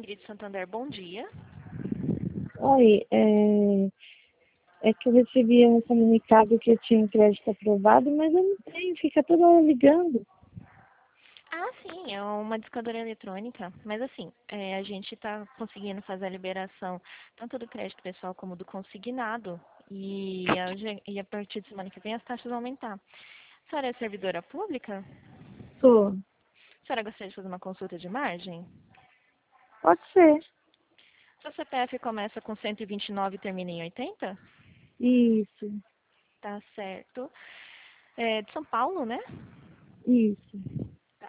Ingrid Santander, bom dia. Oi, é que eu recebi um comunicado que eu tinha um crédito aprovado, mas eu não tenho, fica toda hora ligando. Ah, sim, é uma discadora eletrônica, mas assim, a gente está conseguindo fazer a liberação tanto do crédito pessoal como do consignado, e a partir de semana que vem as taxas vão aumentar. A senhora é servidora pública? Tô. A senhora gostaria de fazer uma consulta de margem? Pode ser. Seu CPF começa com 129 e termina em 80? Isso, Tá certo. É de São Paulo, né? isso. Tá.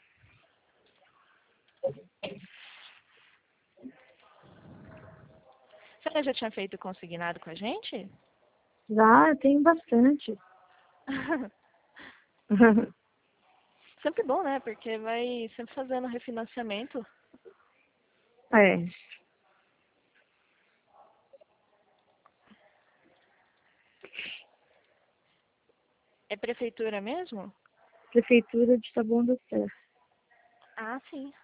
A senhora já tinha feito consignado com a gente? Já eu tenho bastante. Sempre bom, né? Porque vai sempre fazendo refinanciamento. É, É prefeitura mesmo? Prefeitura de Taboão da Serra. Ah, sim.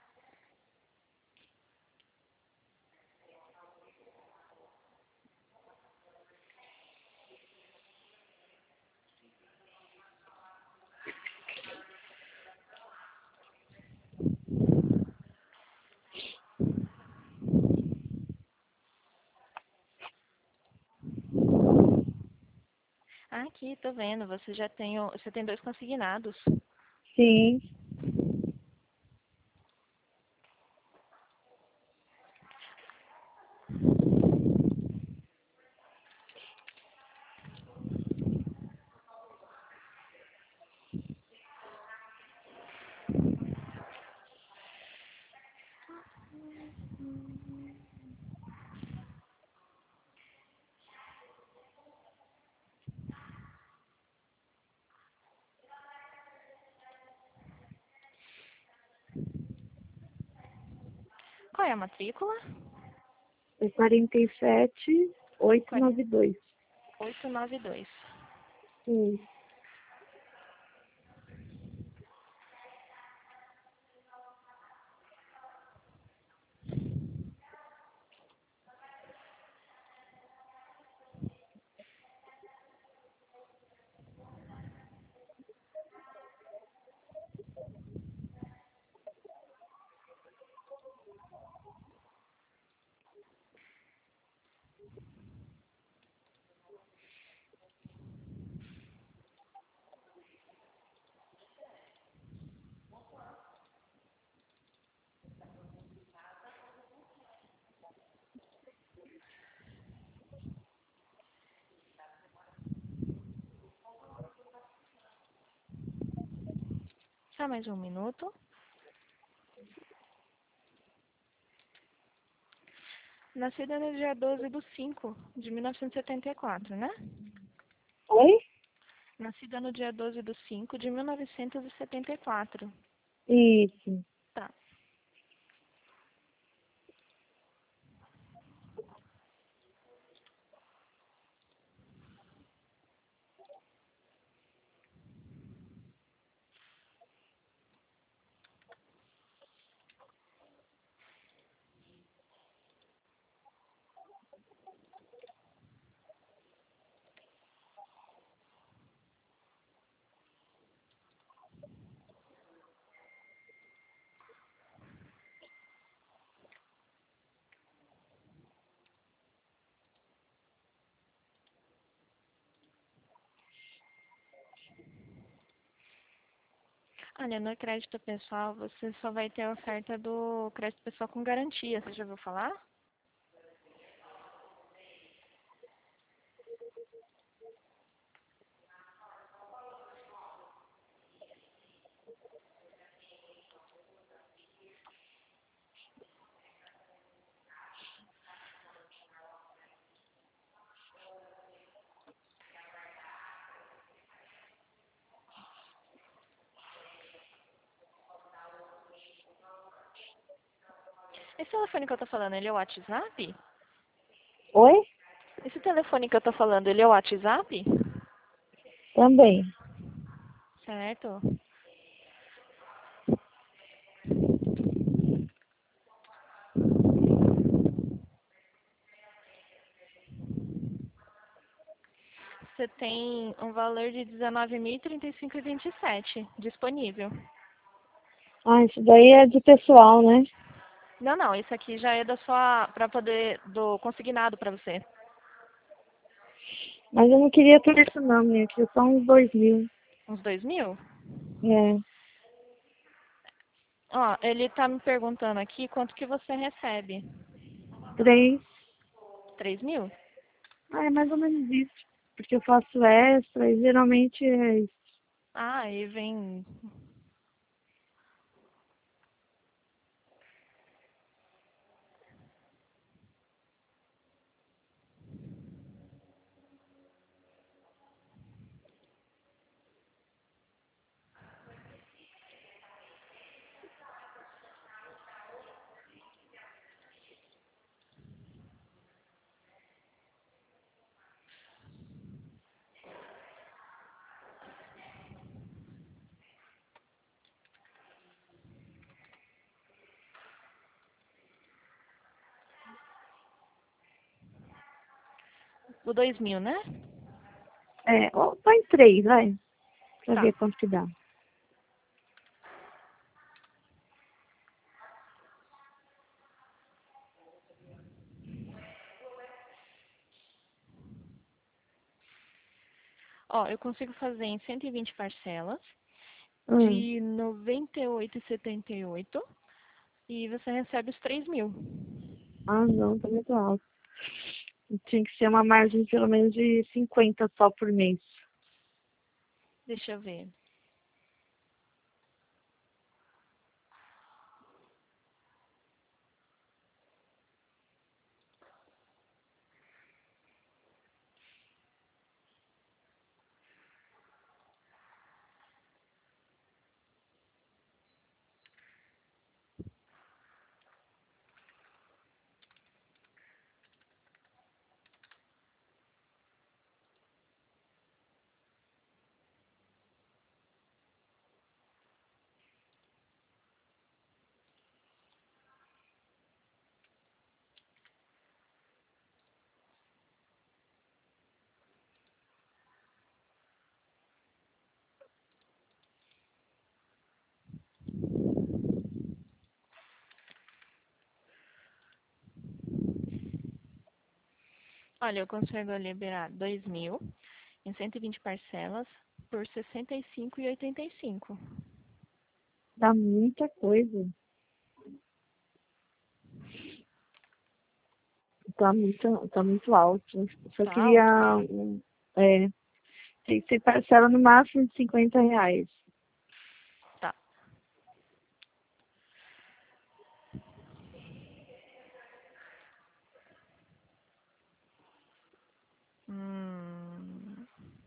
Ah, aqui, tô vendo. Você tem dois consignados. Sim. Qual é a matrícula? É 47892. 892. Isso. Só mais um minuto. Nascida no dia 12/5/1974, né? Oi? Nascida no dia 12/5/1974. Isso. Tá. Olha, no crédito pessoal, você só vai ter a oferta do crédito pessoal com garantia. Você já ouviu falar? Esse telefone que eu tô falando, ele é o WhatsApp? Oi? Esse telefone que eu tô falando, ele é o WhatsApp? Também. Certo. você tem um valor de R$19.035,27 disponível. Ah, isso daí é de pessoal, né? Não, não, isso aqui já é do consignado para você. Mas eu não queria tudo isso não, minha. Eu queria só uns 2.000. Uns 2.000? É, Ó, ele tá me perguntando aqui quanto que você recebe. 3. 3.000? Ah, é mais ou menos isso. Porque eu faço extra e geralmente é isso. Ah, aí vem. O 2.000, né? É, ó, põe 3, vai. Pra Tá. ver quanto que dá. Ó, eu consigo fazer em 120 parcelas Hum. de 98,78 e você recebe os 3.000. Ah, não, tá muito alto. Tinha que ser uma margem de pelo menos de 50 só por mês. Deixa eu ver. Olha, eu consigo liberar 2.000 em 120 parcelas por 65,85. Dá muita coisa. Tá muito alto. Eu só Tá queria. alto? É, tem que ser parcela no máximo de R$50. Tá. Hum.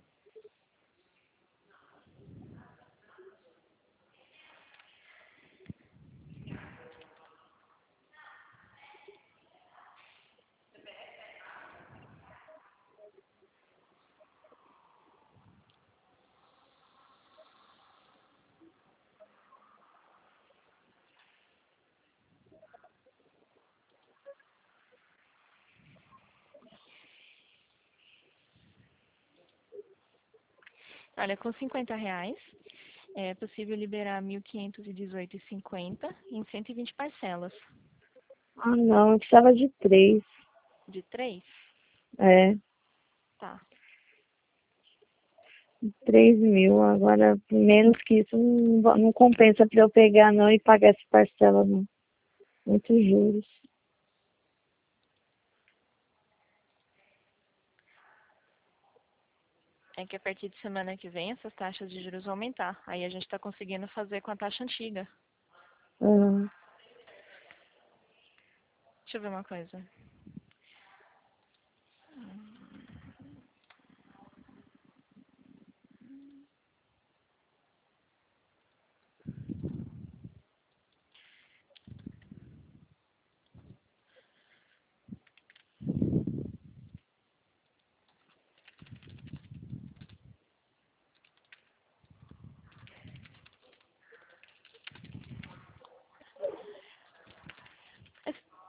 Olha, com R$50 é possível liberar 1.518,50 em 120 parcelas. Ah, não, eu precisava de 3. De 3. É, Tá. 3.000. Agora, menos que isso, não compensa pra eu pegar não e pagar essa parcela, não. Muitos juros. É que a partir de semana que vem essas taxas de juros vão aumentar. Aí a gente está conseguindo fazer com a taxa antiga. Ah, Deixa eu ver uma coisa.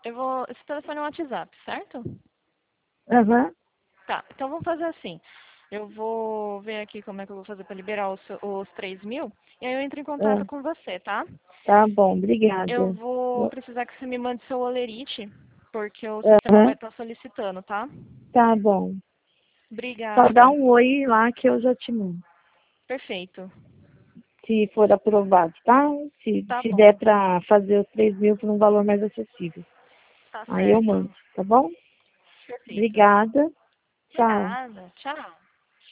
Esse telefone é um WhatsApp, certo? aham. Tá, então vamos fazer assim. Eu vou ver aqui como é que eu vou fazer para liberar os 3.000 e aí eu entro em Ah, contato com você, tá? tá bom, Eu obrigada. vou precisar que você me mande seu olerite, porque o sistema vai Aham, estar solicitando, tá? tá bom. Só dá Obrigada. um oi lá que eu já te mando. Perfeito. Se for aprovado, tá? Tá Se der bom. para fazer os 3.000 por um valor mais acessível. Tá Aí eu certo. mando, tá bom? Perfeito. Obrigada. De Tchau. nada. Tchau.